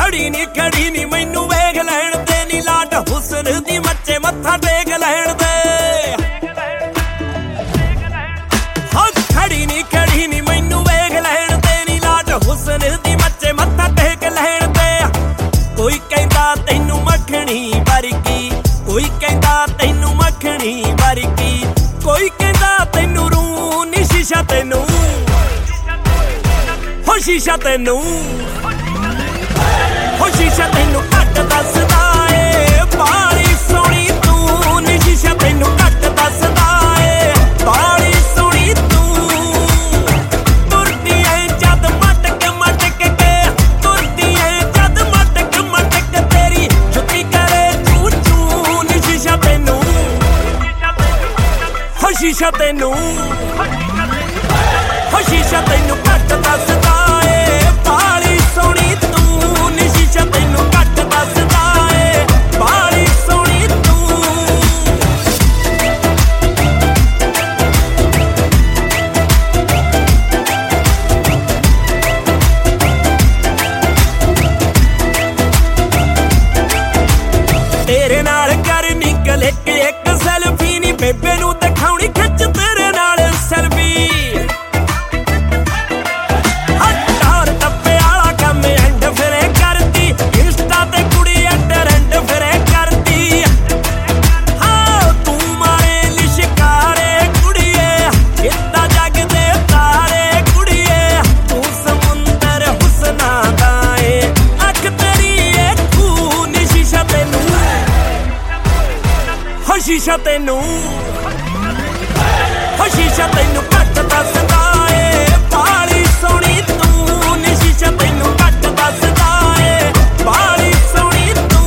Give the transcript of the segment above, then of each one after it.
खड़ी नी मैनू वेख लैण दे नी लाट हुसन दी मच्चे मत्था टेक लैण दे। हाँ खड़ी नी मैनू वेख लैण दे नी लाट हुसन दी मच्चे मत्था टेक लैण दे। कोई कहंदा तैनू मखणी वर्गी, कोई कहंदा तैनू मखणी वर्गी, कोई कहंदा तैनू रूह नी शीशा तैनू, हो शीशा तैनू, हो शीशा तैनू घट दसदा ए बाली सोहणी तू नी शीशा तैनू घट दसदा ए बाली सोहणी तू। तुरदी ऐ जद मटक के तुरदी ऐ जद मटक तेरी जुत्ती करे चू चू नी शीशा तैनू, हो शीशा तैनू, हो शीशा तैनू घट दसदा ए बाली सोहणी तू नी शीशा तैनू घट दसदा ए बाली सोहणी तू। तेरे नाल करनी क्लिक एक सैल्फी नी बेबे नू दिखाउणी खिच तेरे नाल सैल्फी। शीशा तैनू, हो शीशा तैनू घट दसदा ए बाली सोहणी तू नी शीशा तैनू घट दसदा ए बाली सोहणी तू।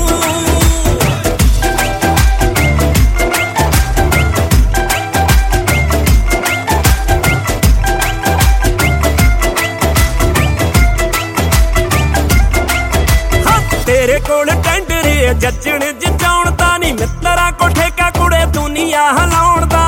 हाँ तेरे कोल टेंडरे जचण जचाउण दा नी मित्तरां को ठेका कुड़े दुनिया हिलाउण दा।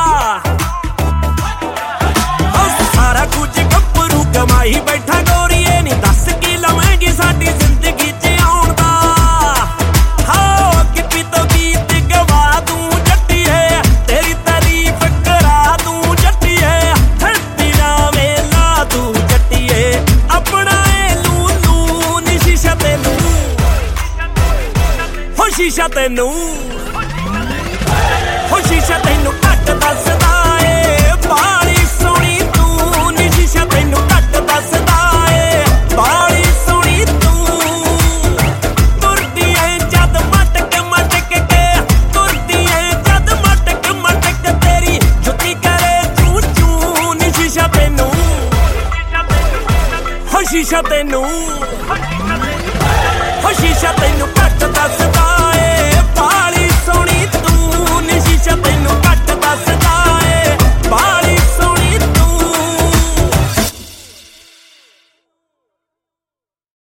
सारा कुछ गप्परू कमाई बैठा गोरीए नी दस की लवेंगी साडी जिंदगी च आउण दा। हाँ किपी तो गीत गवा दूं जट्टीए तेरी तारीफ करा दूं जट्टीए धरती नावें ला दूं जट्टीए अपना ए लू नी शीशा तैनू, हो शीशा तैनू, हो शीशा तैनू घट दसदा ए बाली सोहणी तू नी शीशा तैनू घट दसदा ए बाली सोहणी तू। तुरदी ऐ जद मटक के तुरदी ऐ जद मटक तेरी जुत्ती करे चू चू नी शीशा तैनू, हो शीशा तैनू, हो शीशा तैनू।